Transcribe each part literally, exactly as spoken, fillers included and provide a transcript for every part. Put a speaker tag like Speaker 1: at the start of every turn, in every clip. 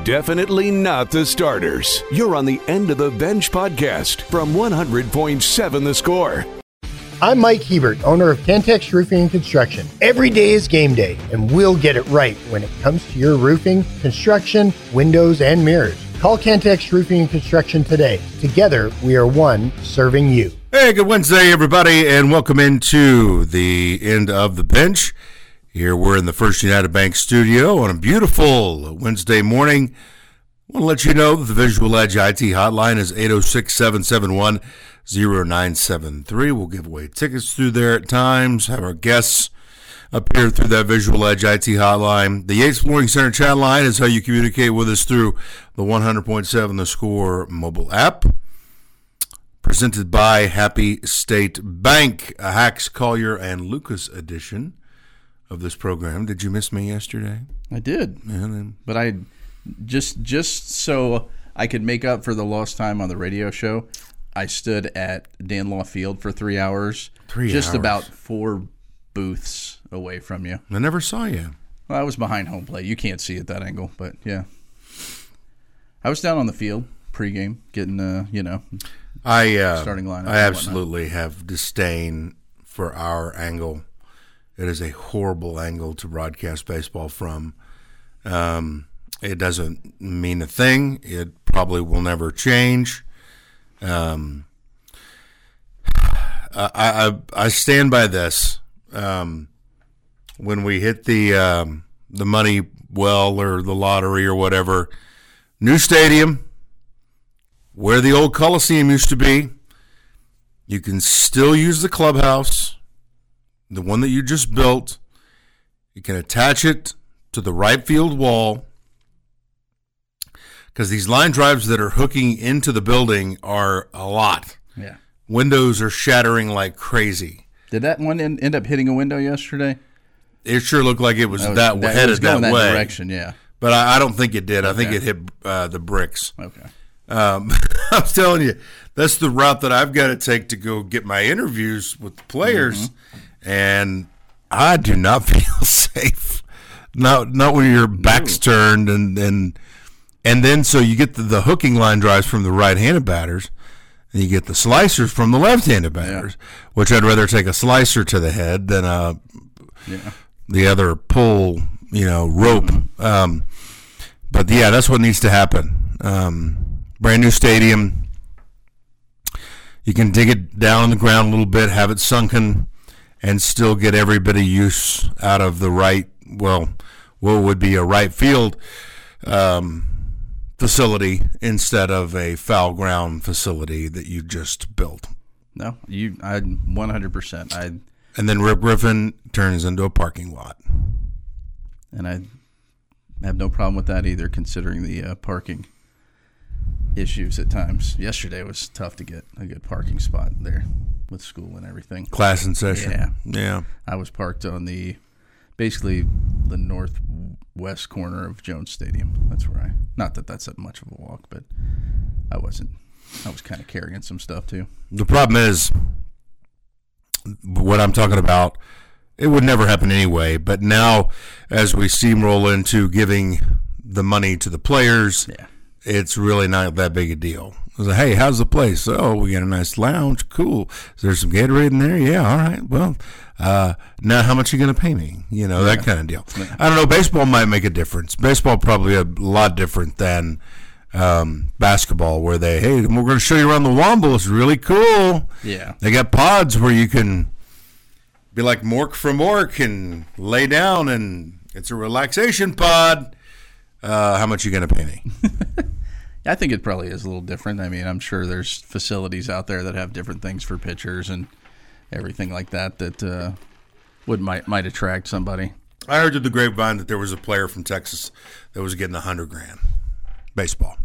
Speaker 1: Definitely not the starters. You're on the End of the Bench podcast from one hundred point seven The Score.
Speaker 2: I'm Mike Hebert, owner of Cantex Roofing and Construction. Every day is game day, and we'll get it right when it comes to your roofing, construction, windows, and mirrors. Call Cantex Roofing and Construction today. Together, we are one serving you.
Speaker 3: Hey, good Wednesday, everybody, and welcome into the End of the Bench. Here we're in the First United Bank studio on a beautiful Wednesday morning. I want to let you know that the Visual Edge I T hotline is eight oh six, seven seven one, oh nine seven three. We'll give away tickets through there at times, have our guests appear through that Visual Edge I T hotline. The Yates Flooring Center chat line is how you communicate with us through the one hundred point seven The Score mobile app. Presented by Happy State Bank, a Hacks, Collier, and Lucas edition of this program. Did you miss me yesterday?
Speaker 4: I did,
Speaker 3: Yeah,
Speaker 4: but I just just so I could make up for the lost time on the radio show, I stood at Danlaw Field for three hours,
Speaker 3: Three
Speaker 4: just
Speaker 3: hours.
Speaker 4: about four booths away from you.
Speaker 3: I never saw you.
Speaker 4: Well, I was behind home plate. You can't see it that angle, but yeah, I was down on the field pregame, getting uh, you know,
Speaker 3: I uh,
Speaker 4: starting lineup.
Speaker 3: I absolutely have disdain for our angle. It is a horrible angle to broadcast baseball from. Um, it doesn't mean a thing. It probably will never change. Um, I, I I stand by this. Um, when we hit the um, the money well or the lottery or whatever, new stadium, where the old Coliseum used to be, you can still use the clubhouse. The one that you just built, you can attach it to the right field wall, because these line drives that are hooking into the building are a lot.
Speaker 4: Yeah,
Speaker 3: Windows are shattering like crazy.
Speaker 4: did that one end, end up hitting a window yesterday?
Speaker 3: It sure looked like it was
Speaker 4: Oh,
Speaker 3: that,
Speaker 4: that
Speaker 3: headed
Speaker 4: it was going
Speaker 3: that,
Speaker 4: that
Speaker 3: way.
Speaker 4: direction. Yeah.
Speaker 3: But I, I don't think it did. I think
Speaker 4: Okay.
Speaker 3: it hit uh, the bricks.
Speaker 4: Okay.
Speaker 3: Um, I'm telling you, that's the route that I've got to take to go get my interviews with the players. Mm-hmm. And I do not feel safe. Not not when your back's
Speaker 4: No.
Speaker 3: turned and and and then so you get the, the hooking line drives from the right-handed batters, and you get the slicers from the left-handed batters. Yeah. Which I'd rather take a slicer to the head than a
Speaker 4: yeah.
Speaker 3: the other pull, you know, rope. Mm-hmm. Um, but yeah, that's what needs to happen. Um, brand new stadium. You can dig it down on the ground a little bit, have it sunken, and still get every bit of use out of the right, well, what would be a right field um, facility instead of a foul ground facility that you just built.
Speaker 4: No, you, I one hundred percent. I
Speaker 3: And then Rip Griffin turns into a parking lot.
Speaker 4: and I have no problem with that either, considering the uh, parking issues at times. Yesterday was tough to get a good parking spot there with school and everything.
Speaker 3: Class in session.
Speaker 4: Yeah.
Speaker 3: Yeah.
Speaker 4: I was parked on the, basically the northwest corner of Jones Stadium. That's where I, not that that's that much of a walk, but I wasn't, I was kind of carrying some stuff too.
Speaker 3: The problem is, what I'm talking about, it would never happen anyway, but now as we steamroll into giving the money to the players,
Speaker 4: Yeah.
Speaker 3: it's really not that big a deal. It's like, hey, how's the place? Oh, we got a nice lounge. Cool. Is there some Gatorade in there? Yeah, all right. Well, uh, now how much are you going to pay me? You know, that kind of deal.
Speaker 4: Yeah.
Speaker 3: I don't know. Baseball might make a difference. Baseball probably a lot different than um, basketball, where they, hey, we're going to show you around the Womble. It's really cool.
Speaker 4: Yeah.
Speaker 3: They got pods where you can be like Mork from Mork and lay down, and it's a relaxation pod. Uh, how much are you going to pay me?
Speaker 4: I think it probably is a little different. I mean, I'm sure there's facilities out there that have different things for pitchers and everything like that that uh, would might might attract somebody.
Speaker 3: I heard through the grapevine that there was a player from Texas that was getting a hundred grand baseball.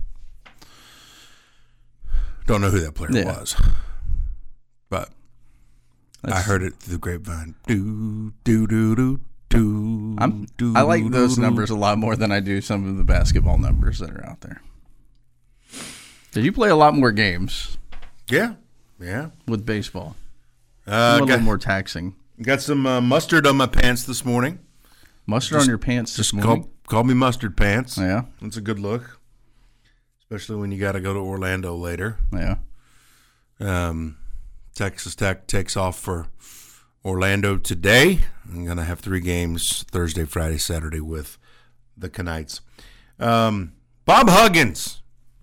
Speaker 3: Don't know who that player
Speaker 4: Yeah.
Speaker 3: was, but
Speaker 4: That's,
Speaker 3: I heard it through the grapevine. Do do do do do.
Speaker 4: I'm,
Speaker 3: do,
Speaker 4: I like those
Speaker 3: do,
Speaker 4: numbers a lot more than I do some of the basketball numbers that are out there. Did you play a lot more games
Speaker 3: Yeah, yeah.
Speaker 4: with baseball?
Speaker 3: Uh,
Speaker 4: a little
Speaker 3: got,
Speaker 4: more taxing.
Speaker 3: got some uh, mustard on my pants this morning.
Speaker 4: Mustard
Speaker 3: Just-
Speaker 4: on your pants this
Speaker 3: Just
Speaker 4: morning?
Speaker 3: gulp, call me mustard pants.
Speaker 4: Yeah.
Speaker 3: That's a good look, especially when you got to go to Orlando later.
Speaker 4: Yeah.
Speaker 3: Um, Texas Tech takes off for Orlando today. I'm going to have three games Thursday, Friday, Saturday with the Knights. Um, Bob Huggins.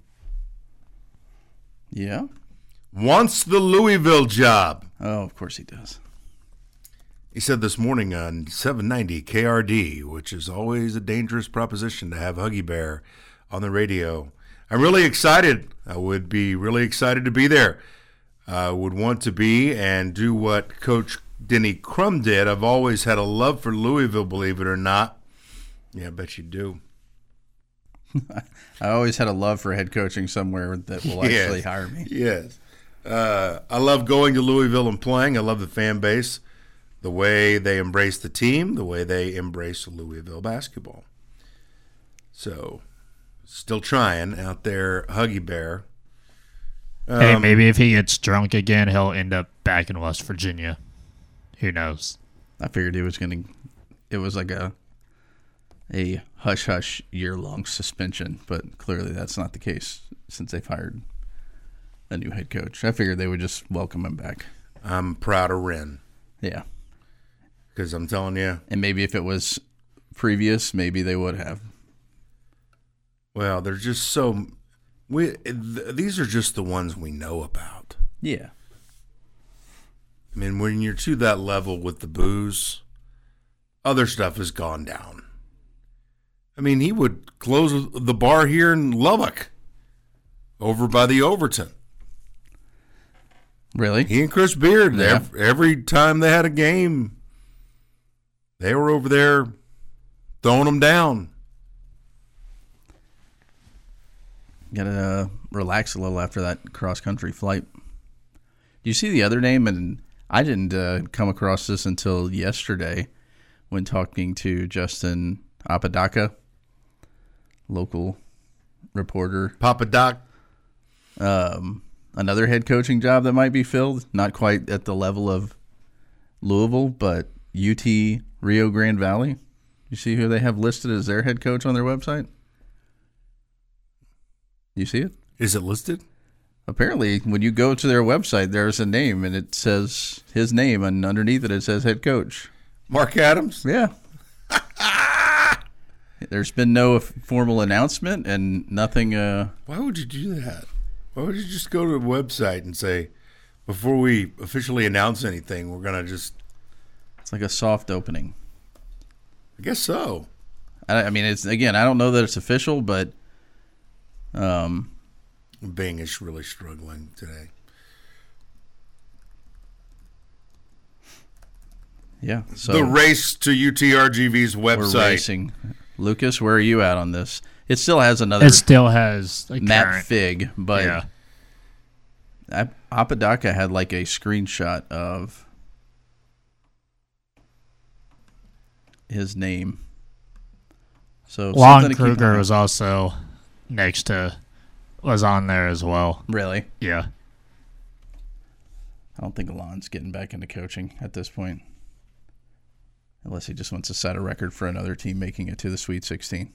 Speaker 4: Yeah.
Speaker 3: Wants the Louisville job.
Speaker 4: Oh, of course he does.
Speaker 3: He said this morning on seven ninety K R D, which is always a dangerous proposition to have Huggy Bear on the radio. I'm really excited. I would be really excited to be there. I would want to be and do what Coach Denny Crum did. I've always had a love for Louisville, believe it or not. Yeah, I bet you do.
Speaker 4: I always had a love for head coaching somewhere that will
Speaker 3: Yes.
Speaker 4: actually hire me.
Speaker 3: Yes. Uh, I love going to Louisville and playing. I love the fan base, the way they embrace the team, the way they embrace Louisville basketball. So, still trying out there, Huggy Bear. Um,
Speaker 5: Hey, maybe if he gets drunk again, he'll end up back in West Virginia. Who knows?
Speaker 4: I figured it was going to, it was like a, a hush-hush year-long suspension, but clearly that's not the case since they've hired a new head coach. I figured they would just welcome him back.
Speaker 3: I'm proud of Wren
Speaker 4: Yeah.
Speaker 3: because I'm telling you,
Speaker 4: And maybe if it was previous, maybe they would have.
Speaker 3: well, they're just so we. Th- these are just the ones we know about.
Speaker 4: Yeah.
Speaker 3: I mean, when you're to that level with the booze, other stuff has gone down. I mean, he would close the bar here in Lubbock, over by the Overton.
Speaker 4: Really?
Speaker 3: He and Chris Beard,
Speaker 4: Yeah.
Speaker 3: every, every time they had a game, they were over there throwing them down.
Speaker 4: Got to uh, relax a little after that cross-country flight. Do you see the other name? And I didn't uh, come across this until yesterday when talking to Justin Apodaca, local reporter.
Speaker 3: Papa Doc.
Speaker 4: Um, another head coaching job that might be filled, not quite at the level of Louisville, but U T Rio Grande Valley. You see who they have listed as their head coach on their website? You see it?
Speaker 3: Is it listed?
Speaker 4: Apparently, when you go to their website, there's a name, and it says his name, and underneath it, it says head coach.
Speaker 3: Mark Adams?
Speaker 4: Yeah. There's been no formal announcement and nothing. Uh,
Speaker 3: Why would you do that? Why would you just go to the website and say, before we officially announce anything, we're going to just...
Speaker 4: it's like a soft opening.
Speaker 3: I guess so.
Speaker 4: I, I mean, it's again, I don't know that it's official, but um,
Speaker 3: Bing is really struggling today.
Speaker 4: yeah. So
Speaker 3: the race to U T R G V's
Speaker 4: we're
Speaker 3: website.
Speaker 4: racing. Lucas, where are you at on this? It still has another
Speaker 5: It still has a
Speaker 4: Matt
Speaker 5: current.
Speaker 4: Fig, but
Speaker 5: Yeah.
Speaker 4: Ap- Apodaca had like a screenshot of his name. So
Speaker 5: Lon
Speaker 4: something to keep an eye
Speaker 5: Kruger
Speaker 4: on.
Speaker 5: was also next to, was on there as well.
Speaker 4: Really?
Speaker 5: Yeah.
Speaker 4: I don't think Lon's getting back into coaching at this point. Unless he just wants to set a record for another team making it to the Sweet sixteen.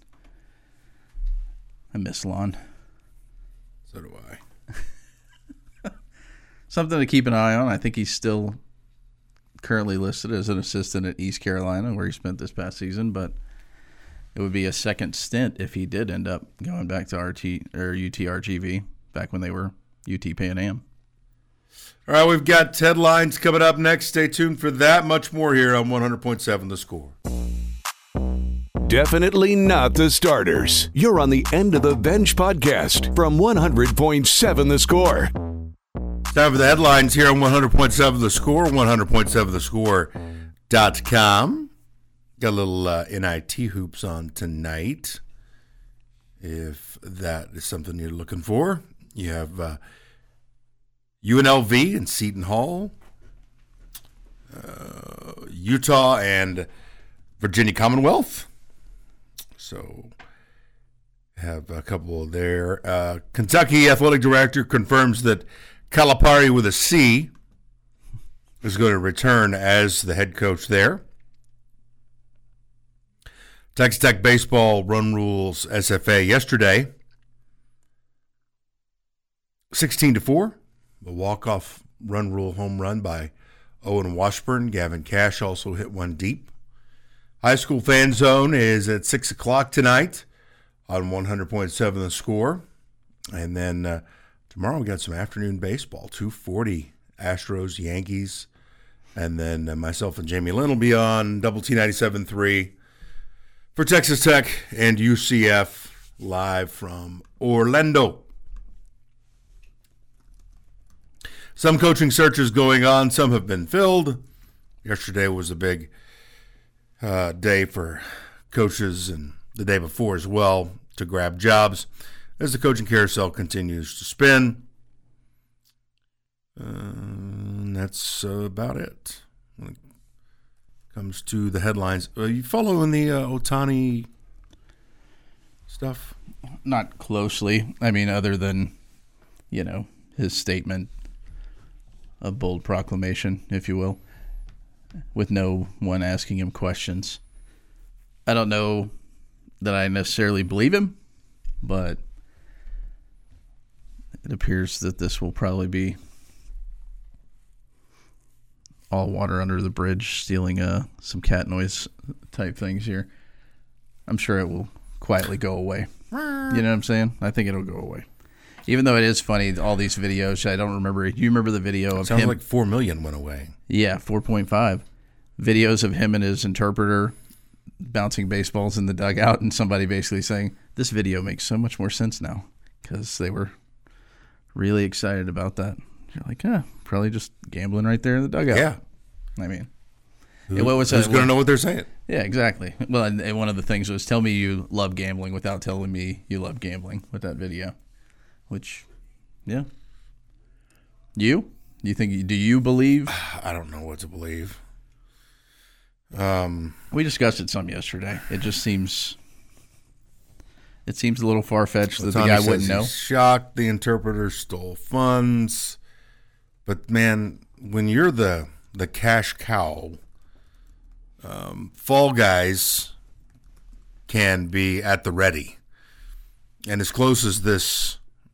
Speaker 4: I miss Lon.
Speaker 3: So do I.
Speaker 4: Something to keep an eye on. I think he's still currently listed as an assistant at East Carolina, where he spent this past season, but it would be a second stint if he did end up going back to R T or U T R G V back when they were U T Pan Am.
Speaker 3: All right, we've got headlines coming up next. Stay tuned for that. Much more here on one hundred point seven The Score.
Speaker 1: Definitely not the starters. You're on the End of the Bench podcast from one hundred point seven The Score.
Speaker 3: Time for the headlines here on one hundred point seven The Score, one hundred point seven the score dot com. Got a little uh, N I T hoops on tonight, if that is something you're looking for. You have uh, U N L V and Seton Hall, uh, Utah and Virginia Commonwealth. So have a couple there. Uh, Kentucky athletic director confirms that Calipari with a C is going to return as the head coach there. Texas Tech baseball run rules S F A yesterday. sixteen to four. A walk-off run rule home run by Owen Washburn. Gavin Cash also hit one deep. High School Fan Zone is at six o'clock tonight on one hundred point seven The Score. And then uh, tomorrow we got some afternoon baseball, two forty, Astros, Yankees. And then uh, myself and Jamie Lynn will be on Double T ninety-seven point three for Texas Tech and U C F live from Orlando. Some coaching searches going on. Some have been filled. Yesterday was a big uh, day for coaches, and the day before as well, to grab jobs as the coaching carousel continues to spin. Uh, and that's uh, about it when it comes to the headlines. Are you following the uh, Ohtani stuff?
Speaker 4: Not closely. I mean, other than, you know, his statement, a bold proclamation, if you will, with no one asking him questions. I don't know that I necessarily believe him, but it appears that this will probably be all water under the bridge, stealing uh, some cat noise type things here. I'm sure it will quietly go away. You know what I'm saying? I think it'll go away. Even though it is funny, all these videos, I don't remember. You remember the video of
Speaker 3: Sounds
Speaker 4: him?
Speaker 3: like four million went away.
Speaker 4: Yeah, four point five. Videos of him and his interpreter bouncing baseballs in the dugout, and somebody basically saying, this video makes so much more sense now, because they were really excited about that. You're like, yeah, probably just gambling right there in the dugout.
Speaker 3: Yeah.
Speaker 4: I mean,
Speaker 3: Who,
Speaker 4: what was
Speaker 3: who's
Speaker 4: that?
Speaker 3: going to know what they're saying?
Speaker 4: Yeah, exactly. Well, and, and one of the things was, tell me you love gambling without telling me you love gambling with that video. Which, yeah. You? You think, do you believe?
Speaker 3: I don't know what to believe. Um,
Speaker 4: We discussed it some yesterday. It just seems, it seems a little far-fetched that the guy wouldn't know.
Speaker 3: He's shocked the interpreter stole funds. But, man, when you're the, the cash cow, um, Fall Guys can be at the ready. And as close as this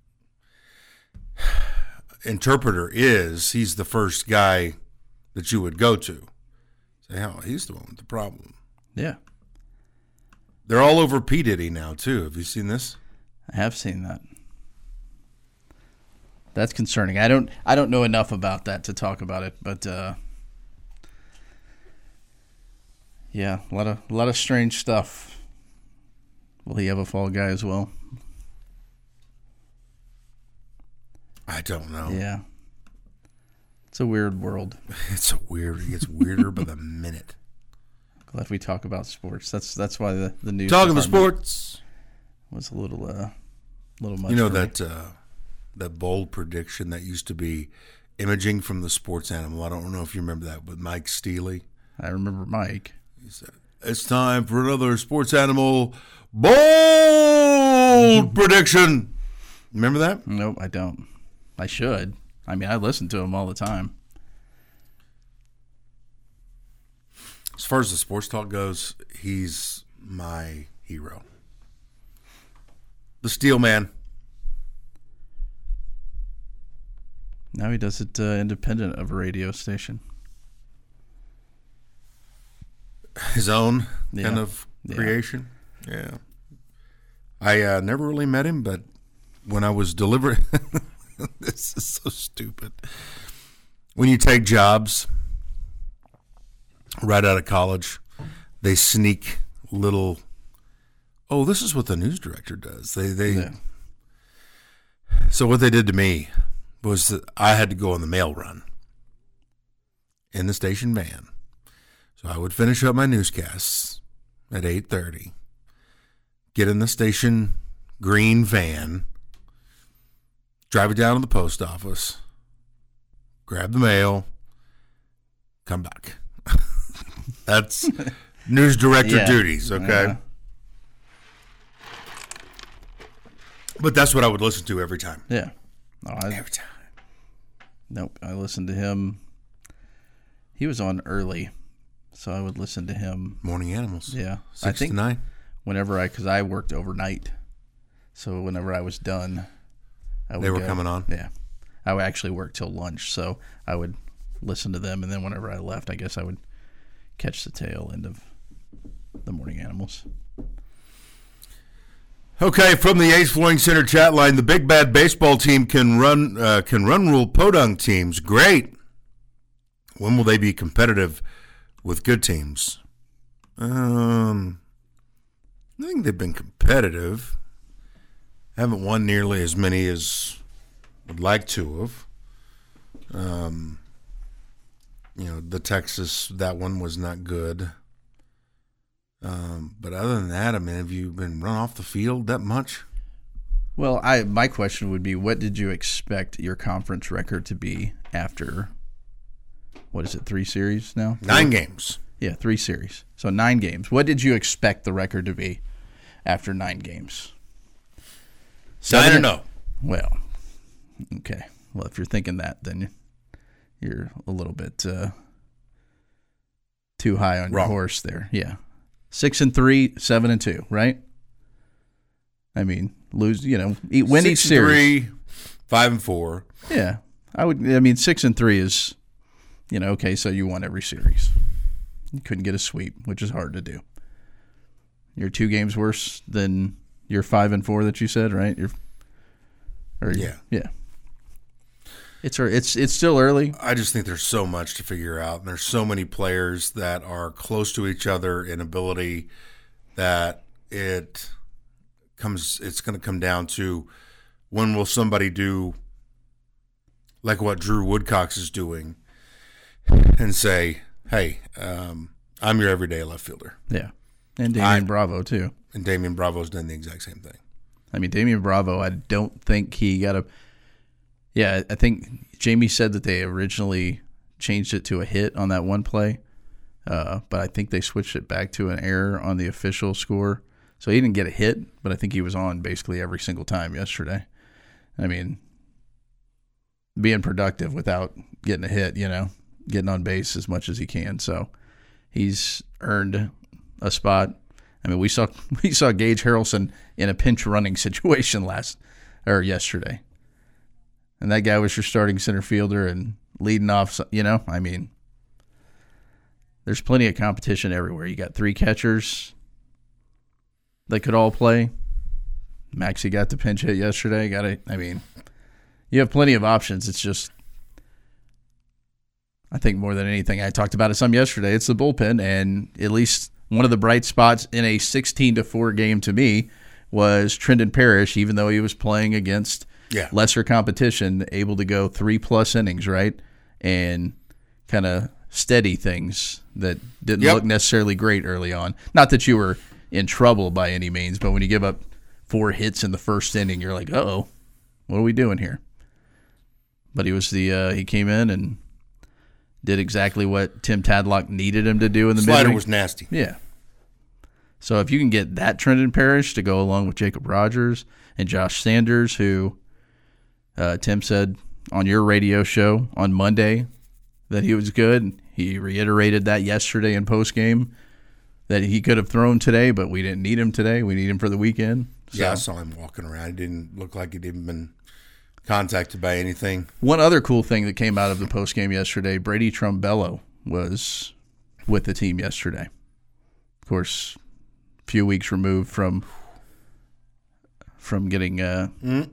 Speaker 3: interpreter is, he's the first guy that you would go to. Say, oh, he's the one with the problem.
Speaker 4: Yeah.
Speaker 3: They're all over P. Diddy now, too. Have you seen this?
Speaker 4: I have seen that. That's concerning. I don't I don't know enough about that to talk about it, but uh, yeah, a lot of a lot of strange stuff. Will he have a fall guy as well?
Speaker 3: I don't know.
Speaker 4: Yeah. It's a weird world.
Speaker 3: It's a weird. It gets weirder by the minute.
Speaker 4: Glad we talk about sports. That's that's why the the news
Speaker 3: Talking the
Speaker 4: department
Speaker 3: sports.
Speaker 4: was a little uh little much.
Speaker 3: You know
Speaker 4: for me.
Speaker 3: that uh, that bold prediction that used to be imaging from the sports animal. I don't know if you remember that with Mike Steely.
Speaker 4: I remember Mike.
Speaker 3: He said, "It's time for another sports animal bold prediction." Remember that?
Speaker 4: Nope, I don't. I should. I mean, I listen to him all the time.
Speaker 3: As far as the sports talk goes, he's my hero. The Steel Man.
Speaker 4: Now he does it uh, independent of a radio station.
Speaker 3: His own
Speaker 4: Yeah.
Speaker 3: kind of
Speaker 4: Yeah.
Speaker 3: creation. Yeah. I uh, never really met him, but when I was delivering, this is so stupid. When you take jobs right out of college, they sneak little, oh, this is what the news director does. They, they,
Speaker 4: Yeah.
Speaker 3: So what they did to me was that I had to go on the mail run in the station van. So I would finish up my newscasts at eight thirty, get in the station green van, drive it down to the post office, grab the mail, come back. That's news director
Speaker 4: Yeah.
Speaker 3: duties, okay?
Speaker 4: Uh-huh.
Speaker 3: But that's what I would listen to every time.
Speaker 4: Yeah. No, I,
Speaker 3: Every time.
Speaker 4: nope. I listened to him. He was on early, so I would listen to him.
Speaker 3: Morning Animals.
Speaker 4: Yeah.
Speaker 3: Six
Speaker 4: I think
Speaker 3: to nine.
Speaker 4: whenever I, because I worked overnight, so whenever I was done, I would
Speaker 3: They were
Speaker 4: go,
Speaker 3: coming on?
Speaker 4: Yeah. I would actually work till lunch, so I would listen to them, and then whenever I left, I guess I would catch the tail end of the Morning Animals.
Speaker 3: Okay, from the Ace Flooring Center chat line, the Big Bad Baseball team can run uh, can run rule podunk teams. Great. When will they be competitive with good teams? Um, I think they've been competitive. Haven't won nearly as many as would like to have. Um, you know, the Texas, that one was not good. Um, but other than that, I mean, have you been run off the field that much?
Speaker 4: Well, I my question would be, what did you expect your conference record to be after, what is it, three series now?
Speaker 3: Nine games.
Speaker 4: Yeah, three series. So nine games. What did you expect the record to be after nine games?
Speaker 3: Nine or no?
Speaker 4: Well, okay. Well, if you're thinking that, then you're a little bit uh, too high on
Speaker 3: Wrong.
Speaker 4: your horse there. Yeah. Six and three, seven and two, right? I mean, lose, you know, eat, win
Speaker 3: Six
Speaker 4: each
Speaker 3: and
Speaker 4: series.
Speaker 3: Three, five and four.
Speaker 4: Yeah, I would. I mean, six and three is, you know, okay. So you won every series. You couldn't get a sweep, which is hard to do. You're two games worse than your five and four that you said, right? You're, or
Speaker 3: Yeah.
Speaker 4: yeah. It's it's it's still early.
Speaker 3: I just think there's so much to figure out, and there's so many players that are close to each other in ability that it comes. It's going to come down to when will somebody do like what Drew Woodcox is doing and say, "Hey, um, I'm your everyday left fielder."
Speaker 4: Yeah, and Damian
Speaker 3: I-
Speaker 4: Bravo too.
Speaker 3: And Damian Bravo's done the exact same thing.
Speaker 4: I mean, Damian Bravo, I don't think he got a. Yeah, I think Jamie said that they originally changed it to a hit on that one play, uh, but I think they switched it back to an error on the official score. So he didn't get a hit, but I think he was on basically every single time yesterday. I mean, being productive without getting a hit, you know, getting on base as much as he can. So he's earned a spot. I mean, we saw we saw Gage Harrelson in a pinch running situation last or yesterday. And that guy was your starting center fielder and leading off, you know, I mean, there's plenty of competition everywhere. You got three catchers that could all play. Maxie got the pinch hit yesterday. Got it. I mean, you have plenty of options. It's just, I think more than anything, I talked about it some yesterday. It's the bullpen, and at least one of the bright spots in a sixteen to four game to me was Trendon Parrish, even though he was playing against
Speaker 3: Yeah.
Speaker 4: lesser competition, able to go three plus innings, right? And kind of steady things that didn't
Speaker 3: Yep.
Speaker 4: look necessarily great early on. Not that you were in trouble by any means, but when you give up four hits in the first inning, you're like, uh-oh, what are we doing here? But he was the uh, he came in and did exactly what Tim Tadlock needed him to do in the
Speaker 3: Slider
Speaker 4: mid-range.
Speaker 3: was nasty.
Speaker 4: Yeah. So if you can get that Trendon Parrish to go along with Jacob Rogers and Josh Sanders, who uh, Tim said on your radio show on Monday that he was good. He reiterated that yesterday in postgame that he could have thrown today, but we didn't need him today. We need him for the weekend. So.
Speaker 3: Yeah, I saw him walking around. He didn't look like he'd even been contacted by anything.
Speaker 4: One other cool thing that came out of the postgame yesterday, Brady Trumbello was with the team yesterday. Of course, a few weeks removed from from getting uh,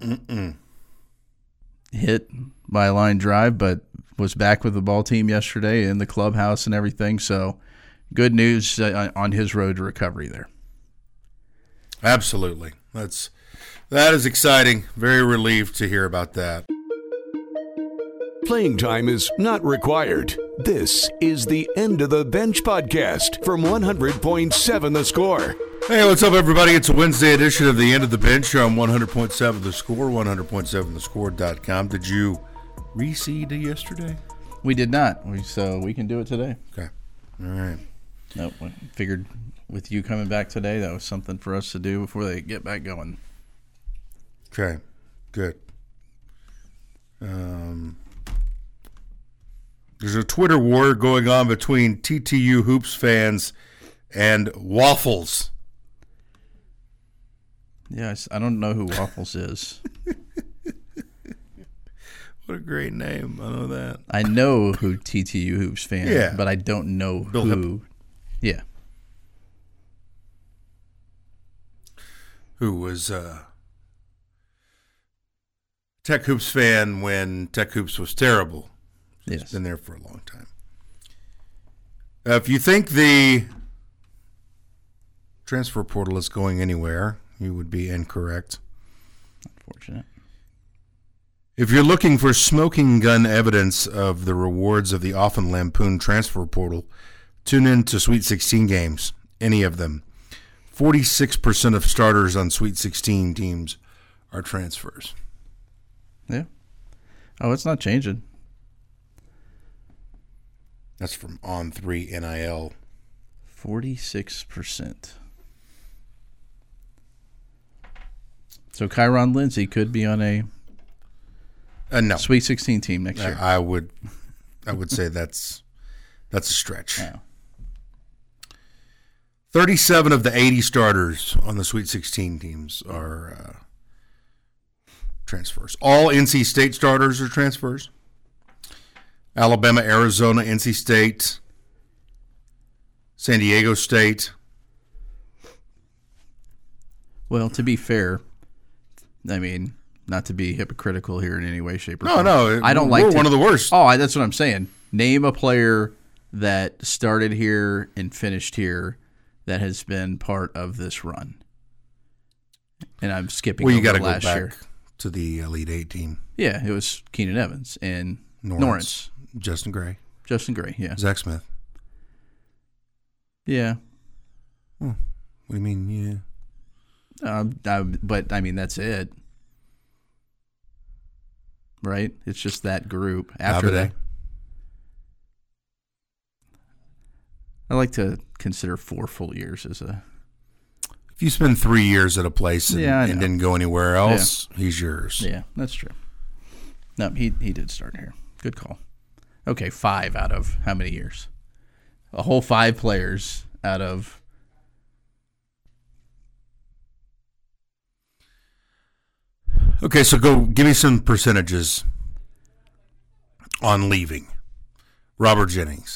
Speaker 4: hit by a line drive, but was back with the ball team yesterday in the clubhouse and everything. So good news uh, on his road to recovery there.
Speaker 3: Absolutely. That's that is exciting. Very relieved to hear about that.
Speaker 1: Playing time is not required. This is the End of the Bench podcast from one hundred point seven The Score.
Speaker 3: Hey, what's up, everybody? It's a Wednesday edition of the End of the Bench here on one hundred point seven The Score, one hundred point seven the score dot com. Did you reseed yesterday?
Speaker 4: We did not, we, so we can do it today.
Speaker 3: Okay. All right.
Speaker 4: Nope. I figured with you coming back today, that was something for us to do before they get back going.
Speaker 3: Okay. Good. Um, there's a Twitter war going on between T T U Hoops fans and Waffles.
Speaker 4: Yes, I don't know who Waffles is.
Speaker 3: What a great name. I know that.
Speaker 4: I know who T T U Hoops fan,
Speaker 3: Yeah.
Speaker 4: but I don't know
Speaker 3: Bill
Speaker 4: who. Yeah.
Speaker 3: Who was uh, Tech Hoops fan when Tech Hoops was terrible. He's
Speaker 4: Yes.
Speaker 3: been there for a long time. Uh, if you think the transfer portal is going anywhere, you would be incorrect.
Speaker 4: Unfortunate.
Speaker 3: If you're looking for smoking gun evidence of the rewards of the often lampooned transfer portal, tune in to Sweet sixteen games, any of them. forty-six percent of starters on Sweet sixteen teams are transfers.
Speaker 4: Yeah. Oh, it's not changing.
Speaker 3: That's from On three N I L.
Speaker 4: forty-six percent. So Kyron Lindsey could be on a
Speaker 3: Uh, no,
Speaker 4: Sweet sixteen team next year.
Speaker 3: I, I would, I would say that's that's a stretch.
Speaker 4: Oh.
Speaker 3: Thirty-seven of the eighty starters on the Sweet sixteen teams are uh, transfers. All N C State starters are transfers. Alabama, Arizona, N C State, San Diego State.
Speaker 4: Well, to be fair, I mean, not to be hypocritical here in any way, shape, or
Speaker 3: No,
Speaker 4: form.
Speaker 3: no,
Speaker 4: I don't
Speaker 3: we're
Speaker 4: like to,
Speaker 3: one of the worst.
Speaker 4: Oh, I, that's what I'm saying. Name a player that started here and finished here that has been part of this run. And I'm skipping
Speaker 3: Well, you
Speaker 4: over
Speaker 3: got to go
Speaker 4: last
Speaker 3: back
Speaker 4: year.
Speaker 3: to the Elite Eight team.
Speaker 4: Yeah, it was Keenan Evans and
Speaker 3: Norrance,
Speaker 4: Norrance.
Speaker 3: Justin Gray,
Speaker 4: Justin Gray, yeah.
Speaker 3: Zach Smith.
Speaker 4: Yeah.
Speaker 3: What do you mean? Yeah.
Speaker 4: Um, I, but, I mean, that's it. Right? It's just that group. After
Speaker 3: Abide.
Speaker 4: that, I like to consider four full years as a...
Speaker 3: If you spend three years at a place and,
Speaker 4: Yeah, I
Speaker 3: and
Speaker 4: know.
Speaker 3: didn't go anywhere else, he's yours.
Speaker 4: Yeah, that's true. No, he he did start here. Good call. Okay, five out of how many years? A whole five players out of...
Speaker 3: Okay, so go give me some percentages on leaving. Robert Jennings.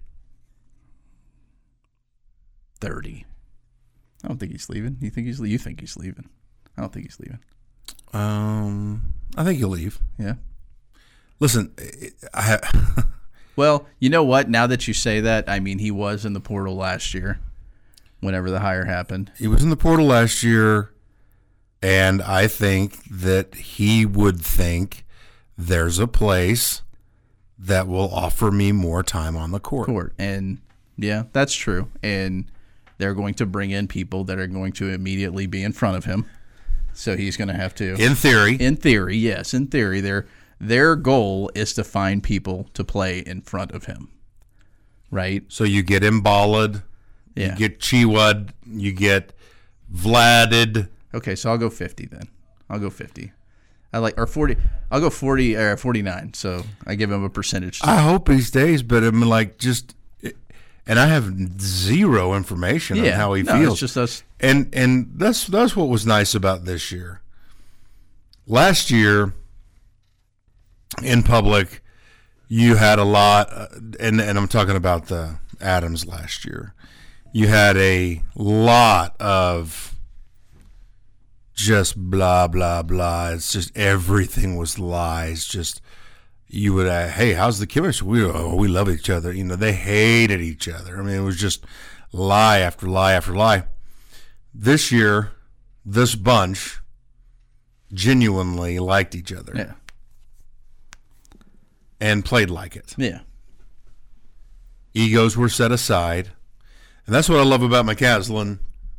Speaker 4: thirty. I don't think he's leaving. You think he's le- you think he's leaving? I don't think he's leaving.
Speaker 3: Um, I think he'll leave.
Speaker 4: Yeah.
Speaker 3: Listen, I have,
Speaker 4: Well, you know what? Now that you say that, I mean, he was in the portal last year whenever the hire happened.
Speaker 3: he was in the portal last year, and I think that he would think there's a place that will offer me more time on the court.
Speaker 4: Court. And yeah, that's true. And they're going to bring in people that are going to immediately be in front of him. So he's going to have to...
Speaker 3: In theory.
Speaker 4: In theory, yes. In theory, their their goal is to find people to play in front of him. Right?
Speaker 3: So you get Embalad,
Speaker 4: Yeah.
Speaker 3: you get Chiwad, you get Vladid.
Speaker 4: Okay, so I'll go fifty then. I'll go fifty. I like or forty. I'll go forty or forty-nine. So I give him a percentage.
Speaker 3: I hope he stays, but I'm like just, and I have zero information on
Speaker 4: yeah,
Speaker 3: how he
Speaker 4: no,
Speaker 3: feels.
Speaker 4: It's just us.
Speaker 3: And and that's that's what was nice about this year. Last year, in public, you had a lot, uh, and and I'm talking about the Adams last year. You had a lot of just blah blah blah. It's just everything was lies. Just you would, uh, hey, how's the chemistry? We oh, we love each other. You know, they hated each other. I mean, it was just lie after lie after lie. This year, this bunch genuinely liked each other
Speaker 4: Yeah.
Speaker 3: and played like it.
Speaker 4: Yeah.
Speaker 3: Egos were set aside. And that's what I love about McCaslin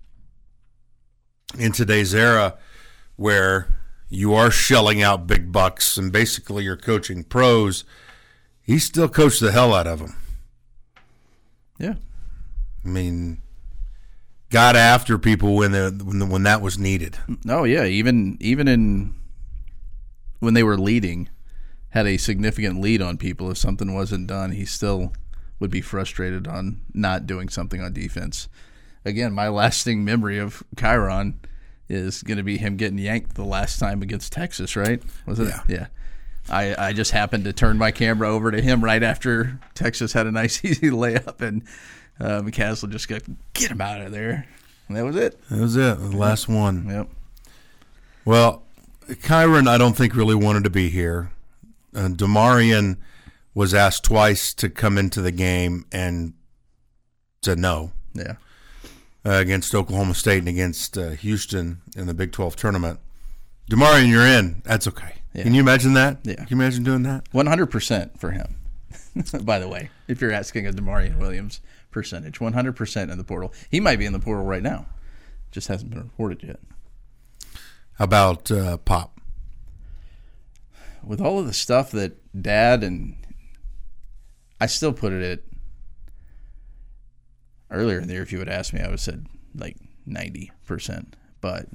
Speaker 3: in today's era, where you are shelling out big bucks and basically you're coaching pros. He still coached the hell out of them.
Speaker 4: Yeah.
Speaker 3: I mean, got after people when the, when, the, when that was needed.
Speaker 4: Oh yeah. Even even in when they were leading, had a significant lead on people. If something wasn't done, he still would be frustrated on not doing something on defense. Again, my lasting memory of Kyron is going to be him getting yanked the last time against Texas, right? Was it?
Speaker 3: Yeah.
Speaker 4: Yeah. I, I just happened to turn my camera over to him right after Texas had a nice easy layup, and uh, McCaslin just got, get him out of there. And that was it.
Speaker 3: That was it. The last one.
Speaker 4: Yep.
Speaker 3: Well, Kyron, I don't think really wanted to be here. Uh, Demarion was asked twice to come into the game and said no.
Speaker 4: Yeah.
Speaker 3: Uh, against Oklahoma State and against uh, Houston in the Big twelve tournament. Demarion, you're in. That's okay.
Speaker 4: Yeah.
Speaker 3: Can you imagine that?
Speaker 4: Yeah.
Speaker 3: Can you imagine doing that?
Speaker 4: one hundred percent for him, by the way, if you're asking a Demarion Williams percentage. one hundred percent in the portal. He might be in the portal right now. Just hasn't been reported yet.
Speaker 3: How about uh, Pop?
Speaker 4: With all of the stuff that Dad and I still put it at earlier in the year, if you would ask me, I would have said like ninety percent. But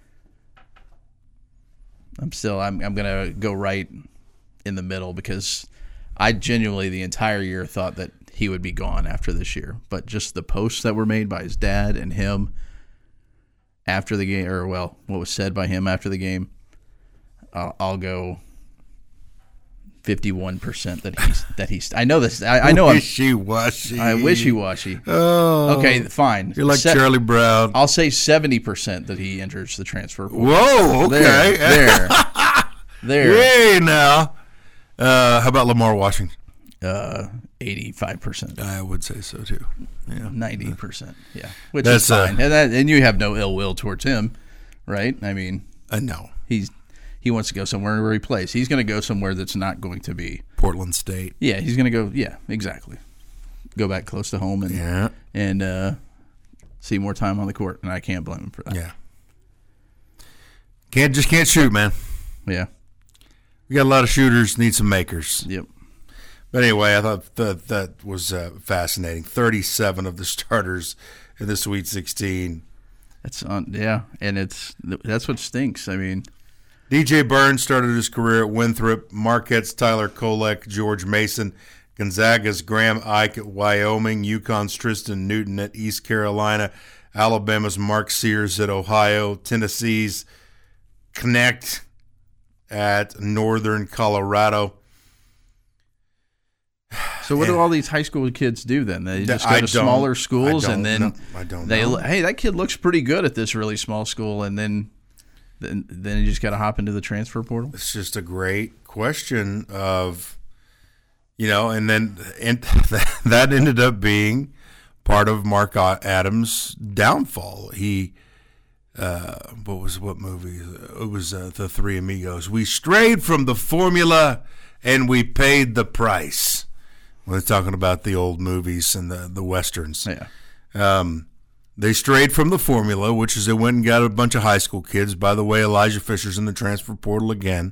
Speaker 4: I'm still, I'm, I'm going to go right in the middle because I genuinely the entire year thought that he would be gone after this year. But just the posts that were made by his dad and him after the game, or well, what was said by him after the game, I'll, I'll go fifty-one percent that he's that he's. I know this. I, I know I'm
Speaker 3: wishy-washy.
Speaker 4: I wishy-washy.
Speaker 3: Oh,
Speaker 4: Okay, fine.
Speaker 3: You're like
Speaker 4: Se-
Speaker 3: Charlie Brown.
Speaker 4: I'll say seventy percent that he enters the transfer portal.
Speaker 3: Whoa, okay.
Speaker 4: There, there, there.
Speaker 3: Hey, now. Uh, how about Lamar Washington?
Speaker 4: Uh, eighty-five percent,
Speaker 3: I would say so too. Yeah,
Speaker 4: ninety percent. Yeah, which
Speaker 3: That's,
Speaker 4: is fine,
Speaker 3: uh,
Speaker 4: and that, and you have no ill will towards him, right? I mean,
Speaker 3: I know.
Speaker 4: he's he wants to go somewhere where he plays. He's going to go somewhere that's not going to be.
Speaker 3: Portland State.
Speaker 4: Yeah, he's going to go. Yeah, exactly. Go back close to home and
Speaker 3: Yeah.
Speaker 4: and uh, see more time on the court, and I can't blame him for that.
Speaker 3: Yeah. Can't just can't shoot, man.
Speaker 4: Yeah.
Speaker 3: We got a lot of shooters, need some makers.
Speaker 4: Yep.
Speaker 3: But anyway, I thought that that was uh, fascinating. thirty-seven of the starters in the Sweet sixteen.
Speaker 4: That's on. Yeah, and it's that's what stinks. I mean,
Speaker 3: D J Burns started his career at Winthrop. Marquette's Tyler Kolek, George Mason, Gonzaga's Graham Ike at Wyoming, UConn's Tristan Newton at East Carolina, Alabama's Mark Sears at Ohio, Tennessee's Connect at Northern Colorado.
Speaker 4: so what do all these high school kids do then? They just go
Speaker 3: I
Speaker 4: to
Speaker 3: don't-
Speaker 4: smaller schools
Speaker 3: I
Speaker 4: and
Speaker 3: don't
Speaker 4: then
Speaker 3: know. I don't
Speaker 4: they
Speaker 3: know.
Speaker 4: hey, that kid looks pretty good at this really small school, and then then then you just got to hop into the transfer portal.
Speaker 3: It's just a great question of, you know, and then and that ended up being part of Mark Adams' downfall. He, uh, what was what movie? It was uh, The Three Amigos. We strayed from the formula and we paid the price. We're talking about the old movies and the, the westerns.
Speaker 4: Yeah.
Speaker 3: Um, they strayed from the formula, which is they went and got a bunch of high school kids. By the way, Elijah Fisher's in the transfer portal again.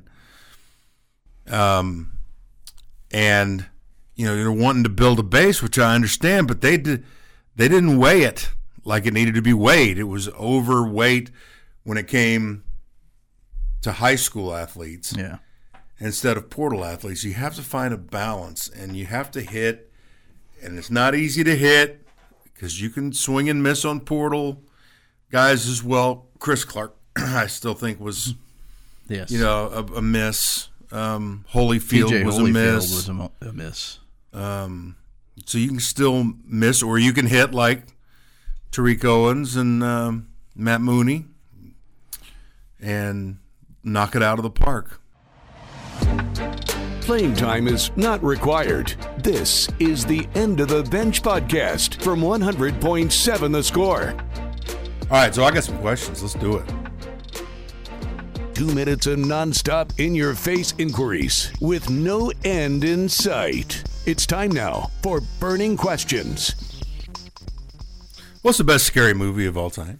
Speaker 3: Um, and you know, you're wanting to build a base, which I understand, but they did they didn't weigh it like it needed to be weighed. It was overweight when it came to high school athletes.
Speaker 4: Yeah.
Speaker 3: Instead of portal athletes, you have to find a balance, and you have to hit, and it's not easy to hit because you can swing and miss on portal guys as well. Chris Clark, I still think was,
Speaker 4: Yes.
Speaker 3: you know, a, a miss. Um, Holyfield
Speaker 4: T J
Speaker 3: was
Speaker 4: Holyfield
Speaker 3: a miss.
Speaker 4: was a, mo- a miss.
Speaker 3: Um, so you can still miss, or you can hit like Tariq Owens and um, Matt Mooney and knock it out of the park.
Speaker 1: Playing time is not required. This is the End of the Bench podcast from one hundred point seven The Score.
Speaker 3: All right, so I got some questions. Let's do it.
Speaker 1: Two minutes of nonstop in-your-face inquiries with no end in sight. It's time now for Burning Questions.
Speaker 3: What's the best scary movie of all time?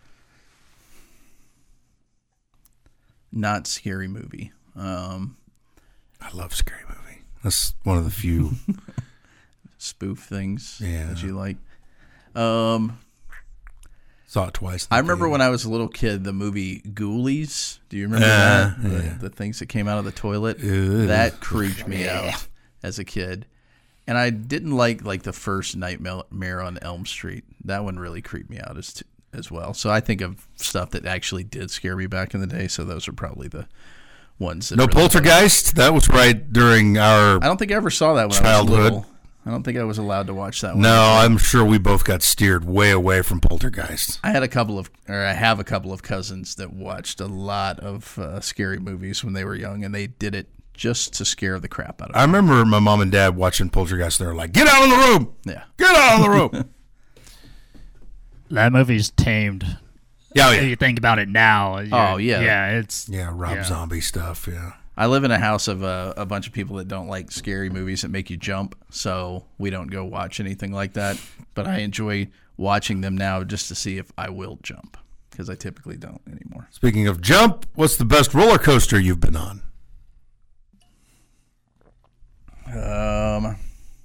Speaker 4: Not scary movie. Um,
Speaker 3: I love scary movie. That's one of the few.
Speaker 4: spoof things
Speaker 3: Yeah.
Speaker 4: that you like. Um,
Speaker 3: Saw it twice.
Speaker 4: I remember when I was a little kid, the movie Ghoulies. Do you remember
Speaker 3: Uh,
Speaker 4: that? The,
Speaker 3: yeah.
Speaker 4: the things that came out of the toilet.
Speaker 3: Ugh.
Speaker 4: That creeped me out as a kid. And I didn't like like the first Nightmare on Elm Street. That one really creeped me out as t- as well. So I think of stuff that actually did scare me back in the day. So those are probably the ones. That
Speaker 3: no
Speaker 4: really
Speaker 3: Poltergeist? That was right during our
Speaker 4: I don't think I ever saw that when
Speaker 3: childhood.
Speaker 4: I was little. I don't think I was allowed to watch that one.
Speaker 3: No, I'm sure we both got steered way away from Poltergeist.
Speaker 4: I had a couple of, or I have a couple of cousins that watched a lot of uh, scary movies when they were young, and they did it just to scare the crap out of them.
Speaker 3: I remember my mom and dad watching Poltergeist. They were like, "Get out of the room!
Speaker 4: Yeah,
Speaker 3: get out of the room!"
Speaker 5: That movie's tamed.
Speaker 3: Yeah, oh,
Speaker 5: If
Speaker 3: yeah,
Speaker 5: you think about it now.
Speaker 4: Oh, yeah.
Speaker 5: Yeah, it's.
Speaker 3: yeah. Rob
Speaker 5: yeah.
Speaker 3: Zombie stuff. Yeah.
Speaker 4: I live in a house of uh, a bunch of people that don't like scary movies that make you jump, so we don't go watch anything like that. But I enjoy watching them now just to see if I will jump, because I typically don't anymore.
Speaker 3: Speaking of jump, what's the best roller coaster you've been on?
Speaker 4: Um,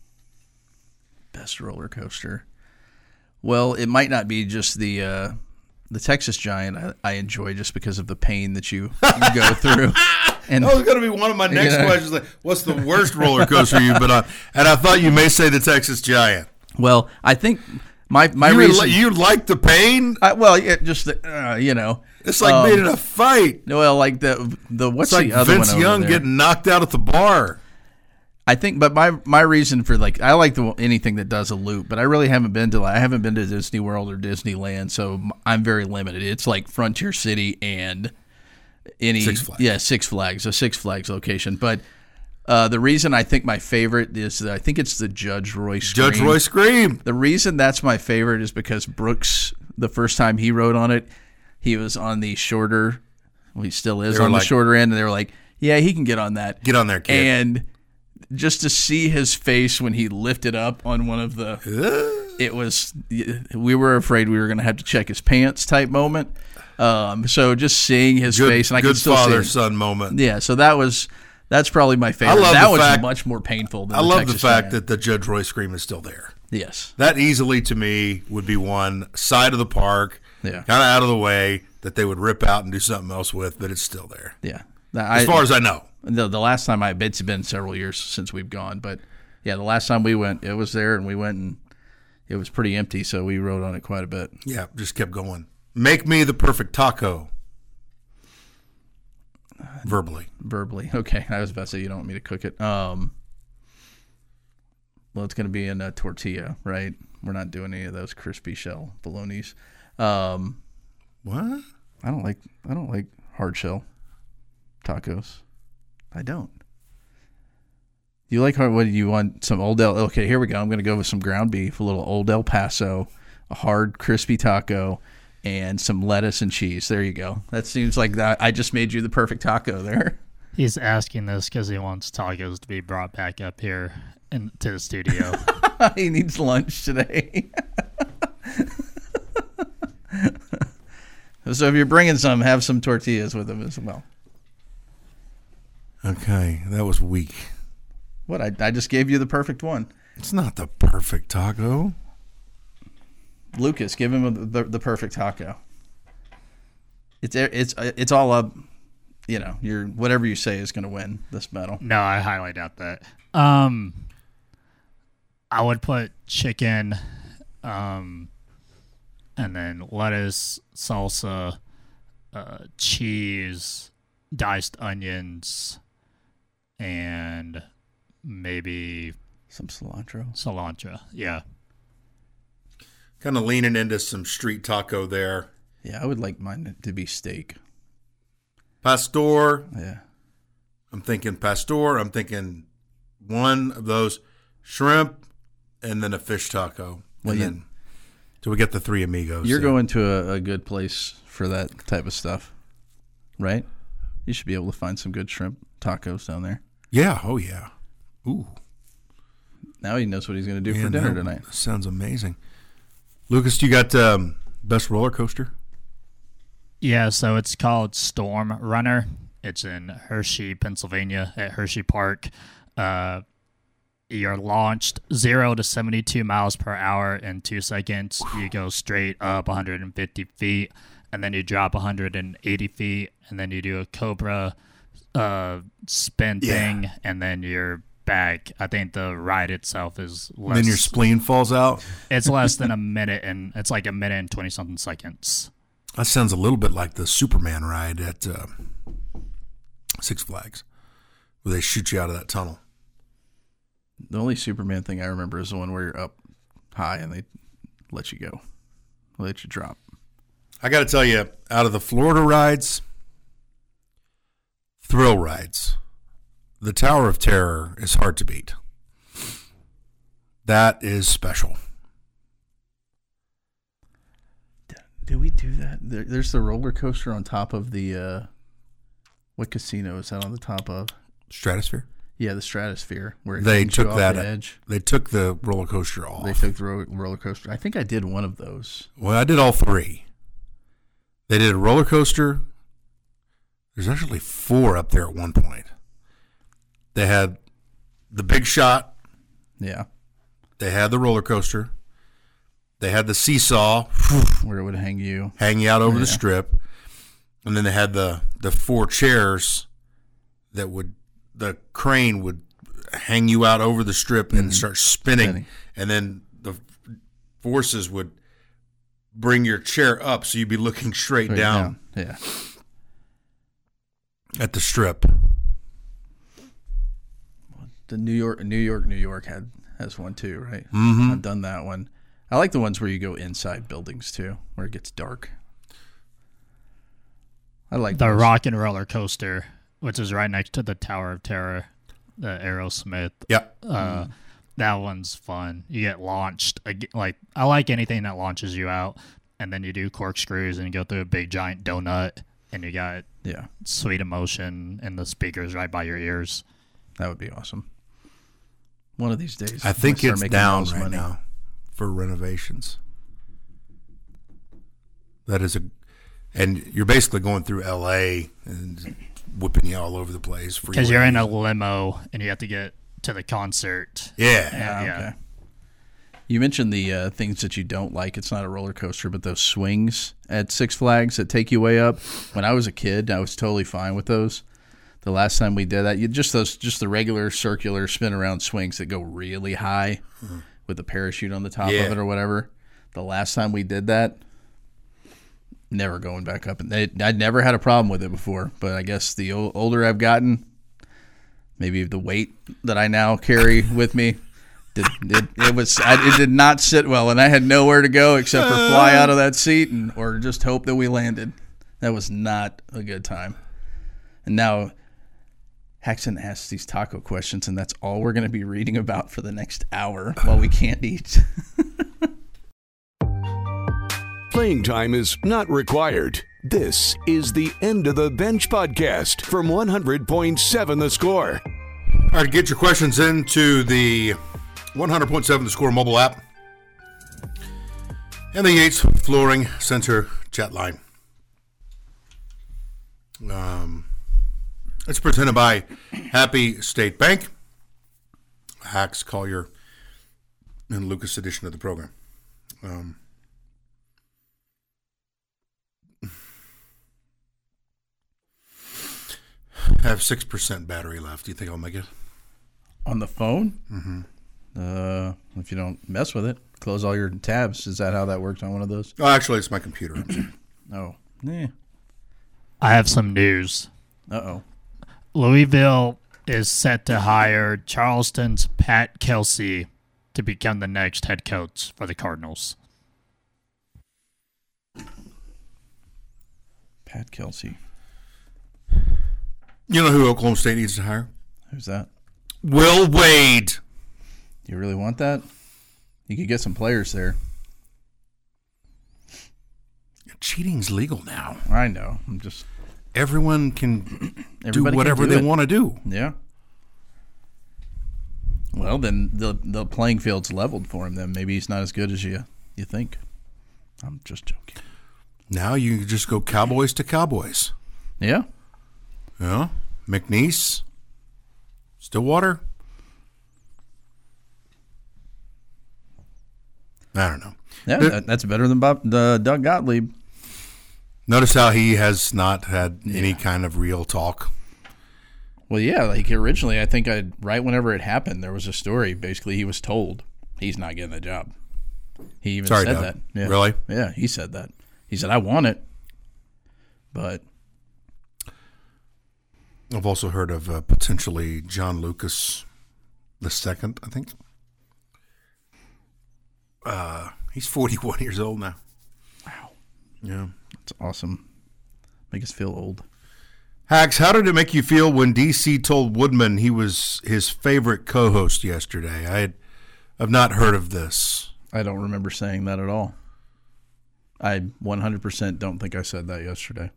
Speaker 4: best roller coaster. Well, it might not be just the uh, the Texas Giant. I, I enjoy just because of the pain that you go through. And
Speaker 3: That was going to be one of my next
Speaker 4: You know.
Speaker 3: questions. Like, what's the worst roller coaster you've been on? And I thought you may say the Texas Giant.
Speaker 4: well, I think my my
Speaker 3: You,
Speaker 4: reason.
Speaker 3: li- you like the pain?
Speaker 4: I, well, yeah, just the, uh, you know.
Speaker 3: It's like
Speaker 4: um,
Speaker 3: being in a fight.
Speaker 4: Well, like the the what's
Speaker 3: It's like
Speaker 4: the other
Speaker 3: Vince
Speaker 4: one over
Speaker 3: Young
Speaker 4: there?
Speaker 3: getting knocked out at the bar.
Speaker 4: I think, but my my reason for like I like the anything that does a loop, but I really haven't been to I haven't been to Disney World or Disneyland, so I'm very limited. It's like Frontier City and any
Speaker 3: Six Flags.
Speaker 4: yeah Six Flags, a Six Flags location. But uh, the reason I think my favorite is that I think it's the Judge Roy Scream.
Speaker 3: Judge Roy Scream.
Speaker 4: The reason that's my favorite is because Brooks, the first time he rode on it, he was on the shorter. Well, he still is
Speaker 3: They were
Speaker 4: on the
Speaker 3: like-
Speaker 4: shorter end, and they were like, "Yeah, he can get on that."
Speaker 3: Get on there, kid.
Speaker 4: And just to see his face when he lifted up on one of the, it was, we were afraid we were going to have to check his pants type moment. Um, so just seeing his
Speaker 3: Good,
Speaker 4: face, and I
Speaker 3: good
Speaker 4: could still see
Speaker 3: father
Speaker 4: it.
Speaker 3: son moment.
Speaker 4: Yeah, so that was that's probably my favorite.
Speaker 3: love
Speaker 4: That
Speaker 3: the
Speaker 4: was
Speaker 3: fact-
Speaker 4: much more painful than
Speaker 3: I
Speaker 4: the
Speaker 3: love
Speaker 4: Texas
Speaker 3: the fact
Speaker 4: Giant.
Speaker 3: that the Judge Roy Scream is still there.
Speaker 4: Yes,
Speaker 3: That easily, to me, would be one side of the park,
Speaker 4: Yeah.
Speaker 3: kind of out of the way, that they would rip out and do something else with, but it's still there.
Speaker 4: yeah.
Speaker 3: As far as I know.
Speaker 4: The, the last time I, it's been several years since we've gone, but yeah, the last time we went, it was there, and we went, and it was pretty empty, so we rode on it quite a bit.
Speaker 3: Yeah, just kept going. Make me the perfect taco. Verbally.
Speaker 4: Verbally, okay. I was about to say you don't want me to cook it. Um, well, it's going to be in a tortilla, right? We're not doing any of those crispy shell bolognas. Um,
Speaker 3: What?
Speaker 4: I don't like I don't like hard shell tacos. I don't. You like hard? What do you want? Some Old El? Okay, here we go. I'm going to go with some ground beef, a little Old El Paso, a hard crispy taco, and some lettuce and cheese. There you go. That seems like that. I just made you the perfect taco there.
Speaker 5: He's asking this because he wants tacos to be brought back up here into the studio.
Speaker 4: He needs lunch today. So if you're bringing some, have some tortillas with them as well.
Speaker 3: Okay, that was weak.
Speaker 4: What? I, I just gave you the perfect one.
Speaker 3: It's not the perfect taco.
Speaker 4: Lucas, give him the, the perfect taco. It's it's it's all up. You know, your whatever you say is going to win this battle.
Speaker 5: No, I highly doubt that. Um, I would put chicken, um, and then lettuce, salsa, uh, cheese, diced onions, and maybe
Speaker 4: Some cilantro.
Speaker 5: cilantro. Yeah.
Speaker 3: Kind of leaning into some street taco there.
Speaker 4: Yeah, I would like mine to be steak.
Speaker 3: Pastor.
Speaker 4: Yeah.
Speaker 3: I'm thinking pastor. I'm thinking one of those shrimp and then a fish taco.
Speaker 4: Well,
Speaker 3: and
Speaker 4: you-
Speaker 3: then till we get the three amigos.
Speaker 4: You're
Speaker 3: there.
Speaker 4: going to a, a good place for that type of stuff, right? You should be able to find some good shrimp tacos down there.
Speaker 3: Yeah. Oh, yeah. Ooh.
Speaker 4: Now he knows what he's going to do
Speaker 3: Man,
Speaker 4: for dinner
Speaker 3: that
Speaker 4: tonight.
Speaker 3: Sounds amazing. Lucas, you got um, best roller coaster?
Speaker 5: Yeah, so it's called Storm Runner. It's in Hershey, Pennsylvania, at Hershey Park. Uh, you're launched zero to seventy-two miles per hour in two seconds. You go straight up one hundred fifty feet, and then you drop one hundred eighty feet, and then you do a Cobra uh, spin
Speaker 3: Yeah.
Speaker 5: thing, and then you're back. I think the ride itself is less.
Speaker 3: Then your spleen falls out.
Speaker 5: It's less than a minute, and it's like a minute and twenty something seconds.
Speaker 3: That sounds a little bit like the Superman ride at uh, Six Flags, where they shoot you out of that tunnel.
Speaker 4: The only Superman thing I remember is the one where you're up high and they let you go, let you drop.
Speaker 3: I got to tell you, out of the Florida rides, thrill rides, the Tower of Terror is hard to beat. That is special.
Speaker 4: Did we do that? There, there's the roller coaster on top of the, uh, what casino is that on the top of?
Speaker 3: Stratosphere?
Speaker 4: Yeah, the Stratosphere. Where it
Speaker 3: They
Speaker 4: hangs you
Speaker 3: took
Speaker 4: off
Speaker 3: that.
Speaker 4: the edge.
Speaker 3: They took the roller coaster off.
Speaker 4: They took the ro- roller coaster. I think I did one of those.
Speaker 3: Well, I did all three. They did a roller coaster. There's actually four up there at one point. They had the Big Shot.
Speaker 4: Yeah.
Speaker 3: They had the roller coaster. They had the seesaw.
Speaker 4: Where it would hang you.
Speaker 3: Hang you out over
Speaker 4: Yeah.
Speaker 3: the strip. And then they had the, the four chairs that would, the crane would hang you out over the strip and start spinning.
Speaker 4: Spinning.
Speaker 3: And then the forces would bring your chair up so you'd be looking straight,
Speaker 4: Right
Speaker 3: down,
Speaker 4: down. Yeah.
Speaker 3: at the strip.
Speaker 4: The New York, New York, New York had has one too, right?
Speaker 3: Mm-hmm.
Speaker 4: I've done that one. I like the ones where you go inside buildings too, where it gets dark. I like
Speaker 5: The
Speaker 4: those.
Speaker 5: Rock and Roller Coaster, which is right next to the Tower of Terror, the Aerosmith.
Speaker 3: Yeah.
Speaker 5: Uh, that one's fun. You get launched. ag- Like I like anything that launches you out, and then you do corkscrews and you go through a big giant donut, and you got
Speaker 4: Yeah,
Speaker 5: sweet emotion and the speakers right by your ears.
Speaker 4: that would be awesome. One of these days,
Speaker 3: I
Speaker 4: I'm
Speaker 3: think
Speaker 4: gonna start
Speaker 3: it's
Speaker 4: making
Speaker 3: down
Speaker 4: those
Speaker 3: right
Speaker 4: money.
Speaker 3: now for renovations. That is a, and you're basically going through L A and whipping you all over the place.
Speaker 5: Because you're in a
Speaker 3: freeways.
Speaker 5: limo and you have to get to the concert.
Speaker 3: Yeah.
Speaker 4: Ah,
Speaker 5: Yeah.
Speaker 4: okay. You mentioned the uh, things that you don't like. It's not a roller coaster, but those swings at Six Flags that take you way up. When I was a kid, I was totally fine with those. The last time we did that, you just those just the regular circular spin around swings that go really high with a parachute on the top
Speaker 3: Yeah.
Speaker 4: of it or whatever. The last time we did that, never going back up. And they, I'd never had a problem with it before, but I guess the o- older I've gotten, maybe the weight that I now carry with me. Did, it, it was I, it did not sit well, and I had nowhere to go except for fly out of that seat and or just hope that we landed. That was not a good time. And now Haxon asks these taco questions, and that's all we're going to be reading about for the next hour while we can't eat.
Speaker 1: Playing time is not required. This is the End of the Bench podcast from one hundred point seven The Score.
Speaker 3: All right, get your questions into the one hundred point seven The Score mobile app and the Yates Flooring Center chat line. Um, it's presented by Happy State Bank, Hacks, Collier, and Lucas edition of the program. Um, I have six percent battery left. Do you think I'll make it?
Speaker 4: On the phone? Mm-hmm. Uh, if you don't mess with it, close all your tabs. Is that how that works on one of those?
Speaker 3: Oh, actually, it's my computer.
Speaker 4: Oh, yeah.
Speaker 5: I have some news.
Speaker 4: Uh-oh.
Speaker 5: Louisville is set to hire Charleston's Pat Kelsey to become the next head coach for the Cardinals.
Speaker 4: Pat Kelsey.
Speaker 3: You know who Oklahoma State needs to hire?
Speaker 4: Who's that?
Speaker 3: Will Wade.
Speaker 4: You really want that? You could get some players there.
Speaker 3: Cheating's legal now.
Speaker 4: I know. I'm just
Speaker 3: Everyone can do
Speaker 4: Everybody can
Speaker 3: whatever
Speaker 4: do
Speaker 3: they
Speaker 4: it.
Speaker 3: want to do.
Speaker 4: yeah. Well, then the the playing field's leveled for him. Then maybe he's not as good as you you think. I'm just joking.
Speaker 3: Now you can just go Cowboys to Cowboys.
Speaker 4: Yeah.
Speaker 3: You know? McNeese, Stillwater. I don't know.
Speaker 4: Yeah,
Speaker 3: There-
Speaker 4: that, that's better than Bob, the Doug Gottlieb.
Speaker 3: Notice how he has not had any kind of real talk.
Speaker 4: Well, yeah, like originally, I think I right whenever it happened, there was a story. Basically, he was told he's not getting the job. He even
Speaker 3: Sorry,
Speaker 4: said
Speaker 3: Doug.
Speaker 4: that. Yeah.
Speaker 3: Really?
Speaker 4: Yeah, he said that. He said, I want it. But
Speaker 3: I've also heard of uh, potentially John Lucas the second, I think. Uh, he's forty-one years old now.
Speaker 4: Wow.
Speaker 3: Yeah.
Speaker 4: That's awesome. Make us feel old.
Speaker 3: Hags, how did it make you feel when D C told Woodman he was his favorite co-host yesterday? I had, I've not heard of this.
Speaker 4: I don't remember saying that at all. I one hundred percent don't think I said that yesterday.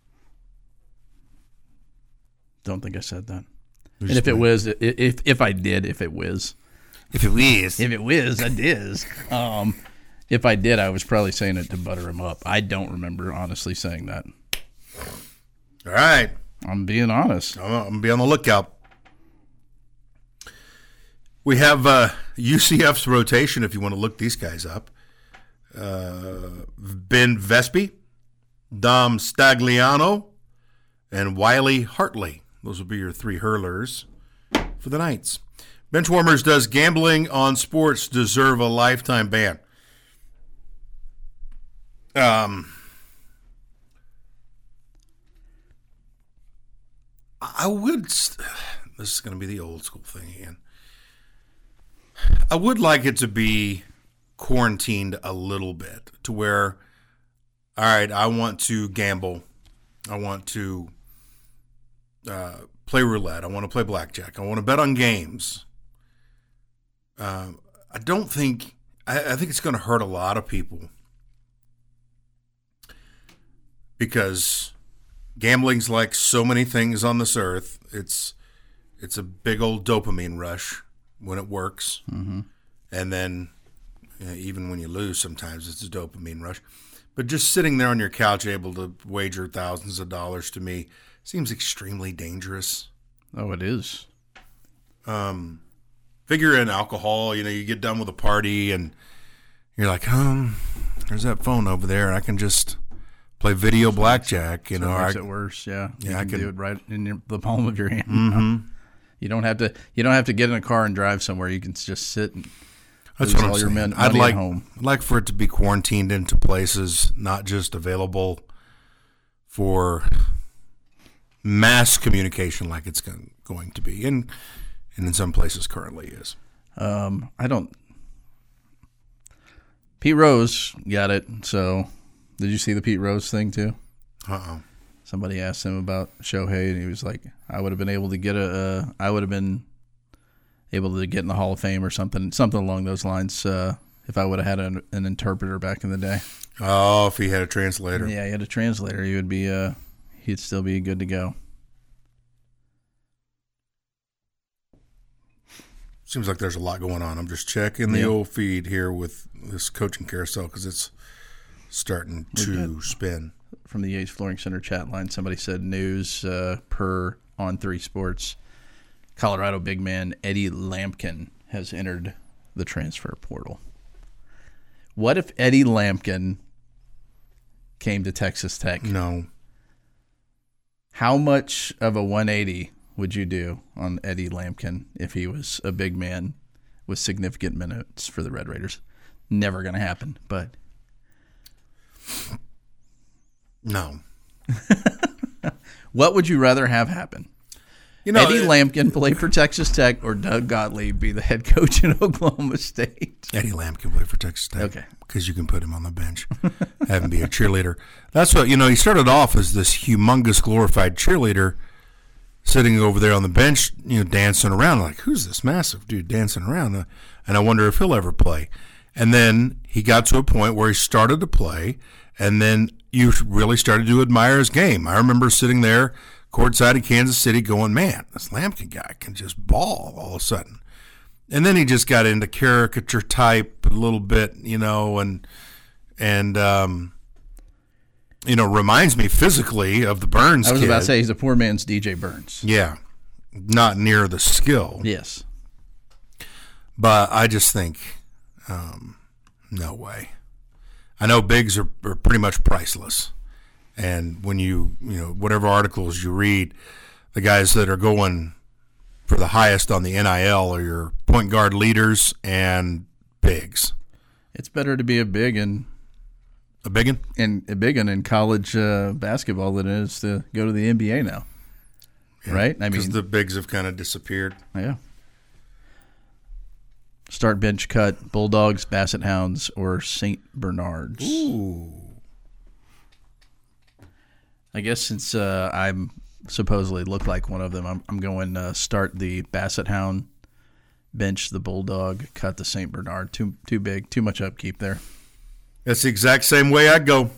Speaker 4: Don't think I said that.
Speaker 3: You're
Speaker 4: And if it
Speaker 3: like,
Speaker 4: was, if if I did, if it was,
Speaker 3: if it was,
Speaker 4: if it was, I did. Um, if I did, I was probably saying it to butter him up. I don't remember honestly saying that.
Speaker 3: all right.
Speaker 4: I'm being honest.
Speaker 3: I'm going to be on the lookout. We have uh, U C F's rotation, if you want to look these guys up. Uh, Ben Vespi, Dom Stagliano, and Wiley Hartley. Those will be your three hurlers for the Knights. Benchwarmers, does gambling on sports deserve a lifetime ban? Um... I would, this is going to be the old school thing again. I would like it to be quarantined a little bit to where, all right, I want to gamble. I want to uh, play roulette. I want to play blackjack. I want to bet on games. Uh, I don't think, I, I think it's going to hurt a lot of people because gambling's like so many things on this earth. It's it's a big old dopamine rush when it works.
Speaker 4: Mm-hmm.
Speaker 3: And then you know, even when you lose, sometimes it's a dopamine rush. But just sitting there on your couch able to wager thousands of dollars to me seems extremely dangerous.
Speaker 4: Oh, it is.
Speaker 3: Um, figure in alcohol, you know, you get done with a party and you're like, um, there's that phone over there. I can just play video blackjack, you
Speaker 4: So
Speaker 3: know.
Speaker 4: it makes
Speaker 3: I,
Speaker 4: it worse, yeah. You
Speaker 3: Yeah, I
Speaker 4: can,
Speaker 3: can-
Speaker 4: do it right in your, the palm of your hand.
Speaker 3: mm-hmm.
Speaker 4: You don't have to. You don't have to get in a car and drive somewhere. You can just sit and
Speaker 3: That's
Speaker 4: lose
Speaker 3: what I'm
Speaker 4: all your
Speaker 3: saying.
Speaker 4: men-
Speaker 3: I'd
Speaker 4: money
Speaker 3: like,
Speaker 4: at home.
Speaker 3: I'd like for it to be quarantined into places, not just available for mass communication like it's going going to be, and and in some places currently is.
Speaker 4: Um, I don't. Pete Rose got it. So, did you see the Pete Rose thing too?
Speaker 3: Uh-oh.
Speaker 4: Somebody asked him about Shohei, and he was like, "I would have been able to get a. Uh, I would have been able to get in the Hall of Fame or something, something along those lines. Uh, if I would have had an, an interpreter back in the day.
Speaker 3: Oh, if he had a translator.
Speaker 4: Yeah, he had a translator. He would be. Uh, he'd still be good to go.
Speaker 3: Seems like there's a lot going on. I'm just checking the
Speaker 4: Yeah.
Speaker 3: old feed here with this coaching carousel because it's starting to spin.
Speaker 4: From the Yates Flooring Center chat line, somebody said news uh, per On three Sports. Colorado big man Eddie Lampkin has entered the transfer portal. What if Eddie Lampkin came to Texas Tech?
Speaker 3: No.
Speaker 4: How much of a one eighty would you do on Eddie Lampkin if he was a big man with significant minutes for the Red Raiders? Never going to happen, but...
Speaker 3: No.
Speaker 4: What would you rather have happen?
Speaker 3: You know,
Speaker 4: Eddie
Speaker 3: it-
Speaker 4: Lampkin play for Texas Tech or Doug Gottlieb be the head coach in Oklahoma State?
Speaker 3: Eddie Lamb can play for Texas Tech.
Speaker 4: Okay.
Speaker 3: Because you can put him on the bench, have him be a cheerleader. That's what, you know, he started off as this humongous glorified cheerleader sitting over there on the bench, you know, dancing around. Like, who's this massive dude dancing around? Uh, And I wonder if he'll ever play. And then he got to a point where he started to play, and then you really started to admire his game. I remember sitting there courtside in Kansas City going, man, this Lampkin guy can just ball all of a sudden. And then he just got into caricature type a little bit, you know, and, and um, you know, reminds me physically of the Burns
Speaker 4: I was
Speaker 3: kid.
Speaker 4: about to say he's a poor man's D J Burns.
Speaker 3: Yeah, not near the skill.
Speaker 4: Yes.
Speaker 3: But I just think, um, no way. I know bigs are, are pretty much priceless. And when you, you know, whatever articles you read, the guys that are going for the highest on the N I L are your point guard leaders and bigs.
Speaker 4: It's better to be a big and
Speaker 3: a big one?
Speaker 4: and a big one in college uh, basketball than it is to go to the N B A now.
Speaker 3: Yeah,
Speaker 4: right? I
Speaker 3: because
Speaker 4: mean,
Speaker 3: the bigs have kind of disappeared.
Speaker 4: Yeah. Start, bench, cut, Bulldogs, Basset Hounds, or Saint Bernards.
Speaker 3: Ooh.
Speaker 4: I guess since uh, I'm supposedly look like one of them, I'm, I'm going uh, start the Basset Hound, bench the Bulldog, cut the Saint Bernard. Too too big, too much upkeep there.
Speaker 3: That's the exact same way I'd go.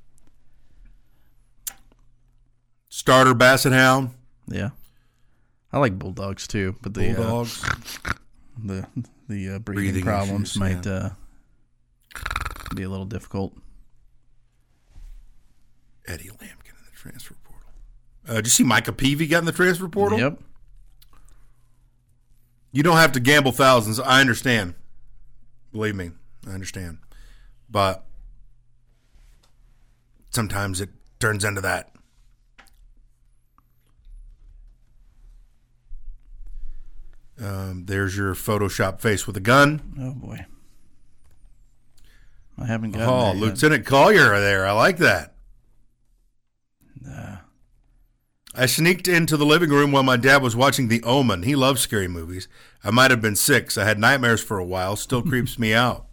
Speaker 3: Starter Basset Hound.
Speaker 4: Yeah. I like Bulldogs too, but the
Speaker 3: Bulldogs.
Speaker 4: Uh, the the uh, breathing,
Speaker 3: Breathing
Speaker 4: problems
Speaker 3: issues,
Speaker 4: might
Speaker 3: yeah.
Speaker 4: uh, be a little difficult.
Speaker 3: Eddie Lampkin in the transfer portal. Uh, did you see Micah Peavy got in the transfer portal?
Speaker 4: Yep.
Speaker 3: You don't have to gamble thousands. I understand. Believe me, I understand. But sometimes it turns into that. Um, there's your Photoshop face with a gun.
Speaker 4: Oh, boy. I haven't gotten
Speaker 3: Oh,
Speaker 4: there yet.
Speaker 3: Lieutenant Collier there. I like that.
Speaker 4: Uh,
Speaker 3: I sneaked into the living room while my dad was watching The Omen. He loves scary movies. I might have been six. I had nightmares for a while. Still creeps me out.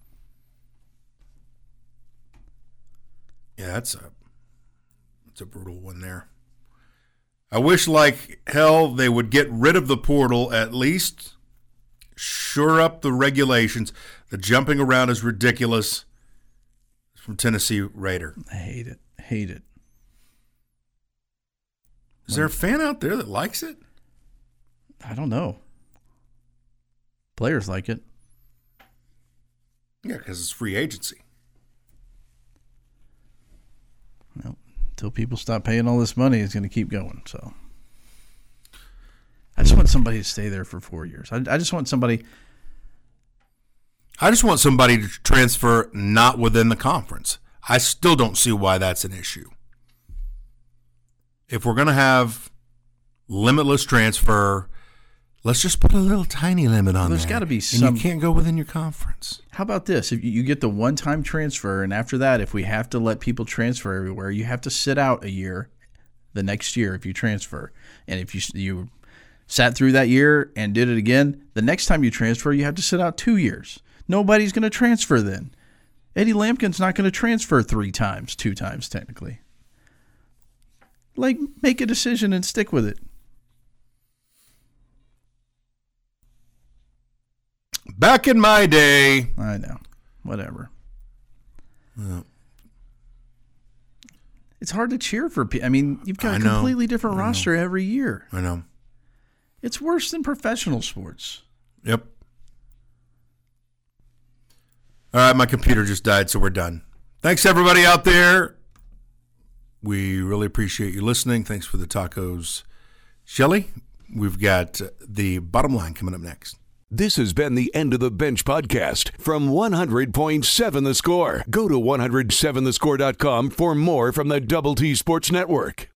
Speaker 3: Yeah, that's a that's a brutal one there. I wish like hell they would get rid of the portal at least. Shore up the regulations. The jumping around is ridiculous. From Tennessee Raider.
Speaker 4: I hate it. Hate it.
Speaker 3: Is there a fan out there that likes it?
Speaker 4: I don't know. Players like it.
Speaker 3: Yeah, because it's free agency.
Speaker 4: Well, until people stop paying all this money, it's going to keep going. So I just want somebody to stay there for four years. I, I just want somebody.
Speaker 3: I just want somebody to transfer not within the conference. I still don't see why that's an issue. If we're going to have limitless transfer, let's just put a little tiny limit on
Speaker 4: Well, there's
Speaker 3: there.
Speaker 4: gotta be
Speaker 3: and
Speaker 4: some-
Speaker 3: you can't go within your conference.
Speaker 4: How about this? If you get the one-time transfer, and after that, if we have to let people transfer everywhere, you have to sit out a year the next year if you transfer. And if you you sat through that year and did it again, the next time you transfer, you have to sit out two years. Nobody's going to transfer then. Eddie Lampkin's not going to transfer three times, two times technically. Like, make a decision and stick with it.
Speaker 3: Back in my day.
Speaker 4: I know. Whatever.
Speaker 3: Yeah.
Speaker 4: It's hard to cheer for people. I mean, you've got
Speaker 3: I
Speaker 4: a
Speaker 3: know.
Speaker 4: completely different
Speaker 3: I know.
Speaker 4: roster every year.
Speaker 3: I know.
Speaker 4: It's worse than professional sports.
Speaker 3: Yep. All right, my computer just died, so we're done. Thanks, everybody out there. We really appreciate you listening. Thanks for the tacos, Shelly. We've got the bottom line coming up next.
Speaker 1: This has been the End of the Bench podcast from one hundred point seven The Score. Go to one oh seven the score dot com for more from the Double T Sports Network.